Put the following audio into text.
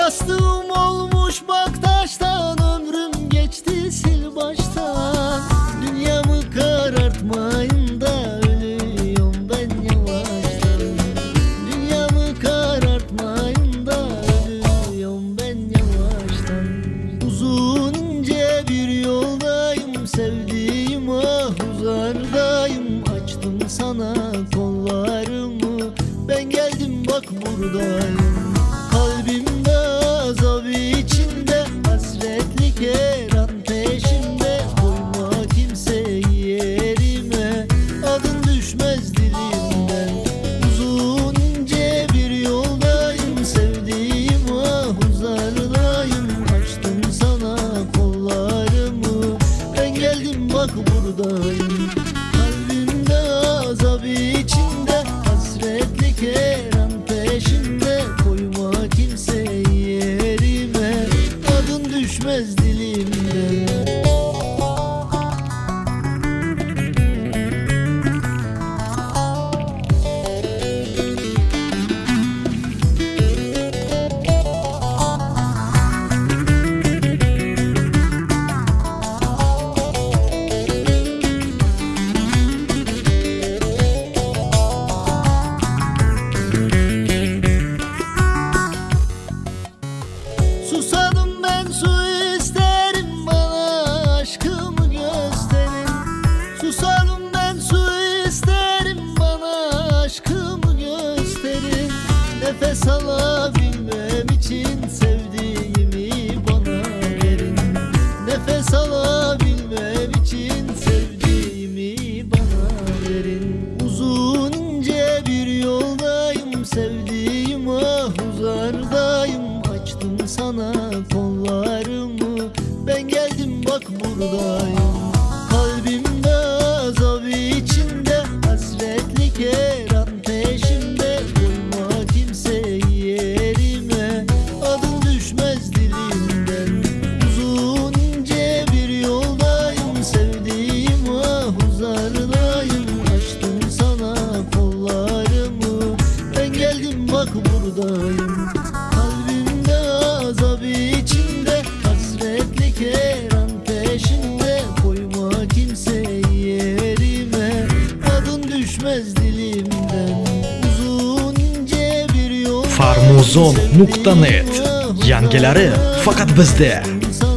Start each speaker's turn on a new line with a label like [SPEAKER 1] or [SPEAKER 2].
[SPEAKER 1] Bastığım olmuş bak taştan, ömrüm geçti sil baştan. Dünyamı karartmayın da ölüyorum ben yavaştan. Dünyamı karartmayın da ölüyorum ben yavaştan. Uzun ince bir yoldayım, sevdiğim ah uzardayım. Açtım sana kollarımı, ben geldim bak buradayım. Kalbimde azap içinde, hasretlik her an peşimde. Koyma kimseyi yerime, adın düşmez dilimden. Uzun ince bir yoldayım, sevdiğim ah uzardayım. Açtım sana kollarımı, ben geldim bak buradayım. Kalbimde azap içinde, hasretlik her an peşimde. Koyma kimseyi yerime, adın düşmez dilimden. Susadım ben, su isterim, bana aşkımı gösterin. Susadım ben, su isterim, bana aşkımı gösterin. Nefes alabilmem için sevdiğimi bana verin. Nefes alabilmem için sevdiğimi bana verin. Uzun ince bir yoldayım, sevdiğim ah uzardayım. Açtım sana kollarımı, ben geldim bak buradayım. Kalbimde azap içinde, hasretlik her an peşimde. Koyma kimseyi yerime, adın düşmez dilimden. Uzun ince bir yoldayım, sevdiğim ah uzardayım. Açtım sana kollarımı, ben geldim bak buradayım. Kalbimde azap içinde, hasretlik her an peşinde. Koyma kimseyi yerime, adın düşmez dilimden. Uzun ince bir yol.
[SPEAKER 2] Farmuzon.net yangilari faqat bizda.